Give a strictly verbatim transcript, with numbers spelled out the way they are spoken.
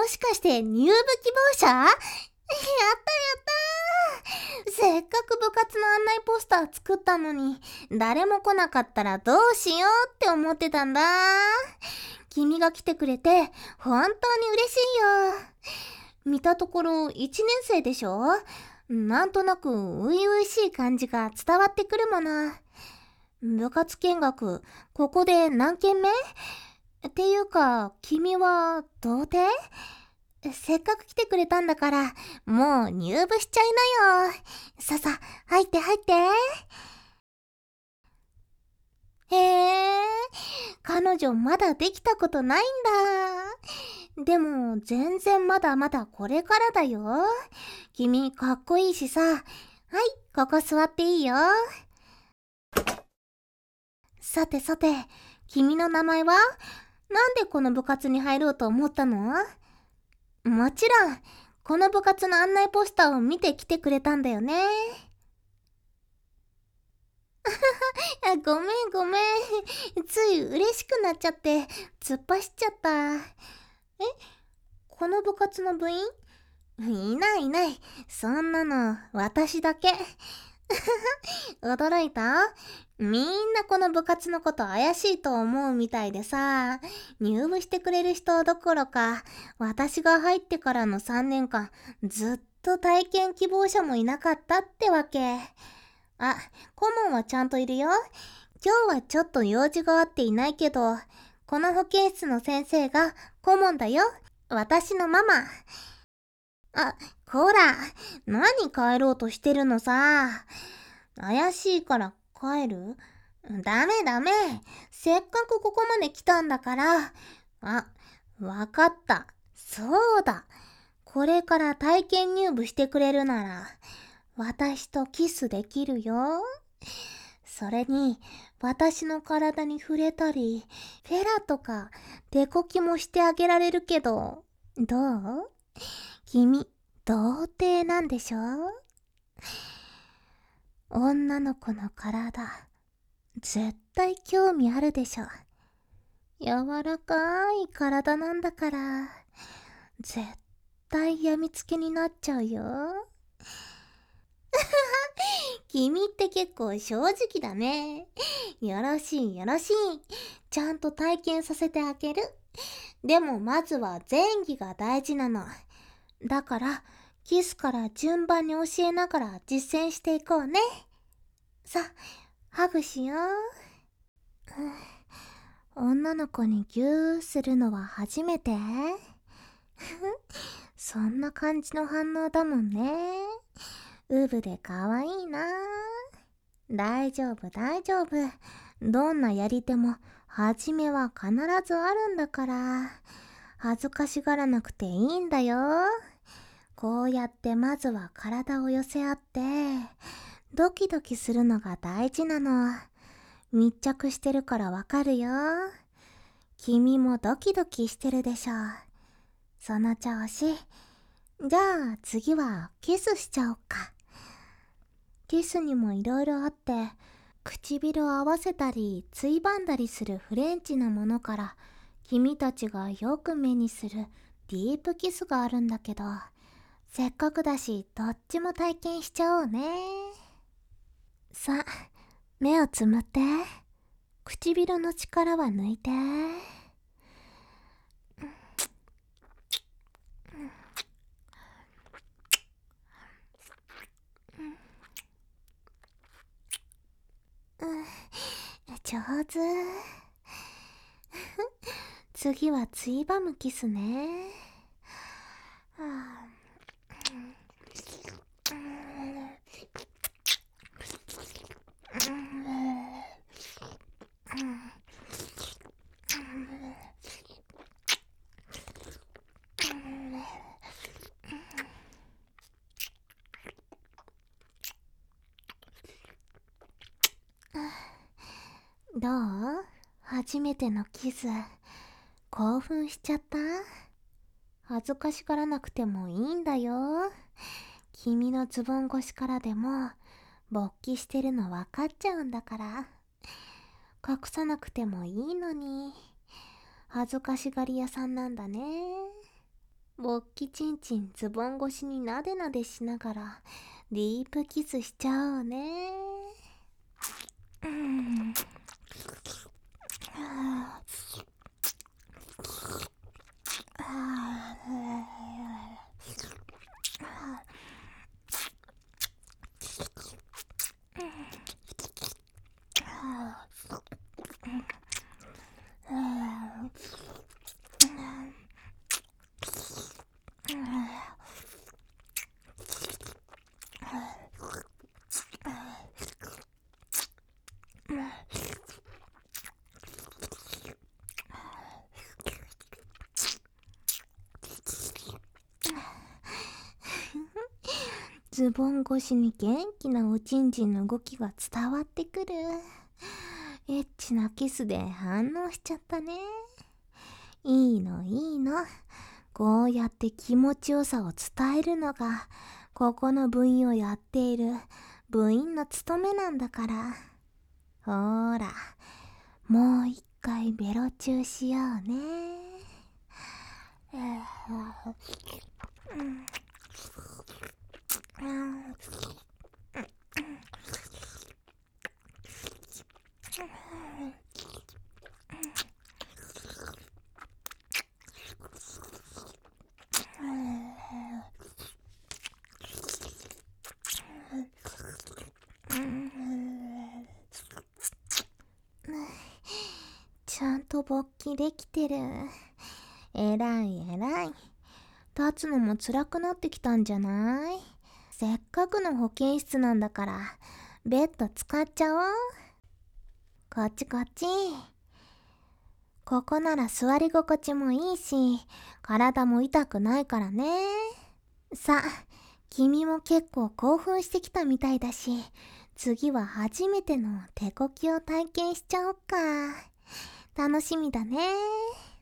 もしかして入部希望者？やったやったー。せっかく部活の案内ポスター作ったのに、誰も来なかったらどうしようって思ってたんだ。君が来てくれて本当に嬉しいよ。見たところいちねん生でしょ？なんとなく初々しい感じが伝わってくるもの。部活見学、ここで何件目？っていうか、君は童貞？せっかく来てくれたんだから、もう入部しちゃいなよ。ささ、入って入って。へえ、彼女まだできたことないんだ。でも、全然まだまだこれからだよ。君かっこいいしさ。はい、ここ座っていいよ。さてさて、君の名前は？なんでこの部活に入ろうと思ったの？もちろん、この部活の案内ポスターを見て来てくれたんだよね。あ、ごめんごめん。つい嬉しくなっちゃって、突っ走っちゃった。え、この部活の部員？いないいない。そんなの、私だけ。驚いた？みんなこの部活のこと怪しいと思うみたいでさ、入部してくれる人どころか、私が入ってからのさんねんかん、ずっと体験希望者もいなかったってわけ。あ、顧問はちゃんといるよ。今日はちょっと用事があっていないけど、この保健室の先生が顧問だよ。私のママ。あ、こら、何帰ろうとしてるのさ。怪しいから帰る？ダメダメ。せっかくここまで来たんだから。あ、わかった。そうだ。これから体験入部してくれるなら、私とキスできるよ。それに、私の体に触れたり、フェラとか、デコキもしてあげられるけど、どう？君、童貞なんでしょ？女の子の体、絶対興味あるでしょ。柔らかい体なんだから、絶対やみつきになっちゃうよ。君って結構正直だね。よろしいよろしい。ちゃんと体験させてあげる。でもまずは前戯が大事なの。だから、キスから順番に教えながら実践していこうね。さ、ハグしよう。女の子にギューするのは初めて？そんな感じの反応だもんね。ウブで可愛いな。大丈夫大丈夫。どんなやり手も初めは必ずあるんだから。恥ずかしがらなくていいんだよ。こうやってまずは体を寄せ合って、ドキドキするのが大事なの。密着してるからわかるよ。君もドキドキしてるでしょ。その調子。じゃあ次はキスしちゃおっか。キスにもいろいろあって、唇を合わせたりついばんだりするフレンチなものから、君たちがよく目にするディープキスがあるんだけど、せっかくだしどっちも体験しちゃおうね。さ、目をつむって。唇の力は抜いて。上手。次はついばむキスね。はあ、どう？初めてのキス。興奮しちゃった？恥ずかしがらなくてもいいんだよ。君のズボン越しからでも勃起してるの分かっちゃうんだから。隠さなくてもいいのに。恥ずかしがり屋さんなんだね。 勃起ちんちんズボン越しになでなでしながらディープキスしちゃおうね。うん。ズボン越しに元気なおちんちんの動きが伝わってくる。エッチなキスで反応しちゃったね。いいのいいの。こうやって気持ちよさを伝えるのがここの部員をやっている部員の務めなんだから。ほーら、もう一回ベロチューしようね。ちゃんと勃起できてる。えらいえらい。立つのも辛くなってきたんじゃない？せっかくの保健室なんだからベッド使っちゃおう。こっちこっち。ここなら座り心地もいいし体も痛くないからね。さあ、君も結構興奮してきたみたいだし、次は初めての手こきを体験しちゃおっか。楽しみだね。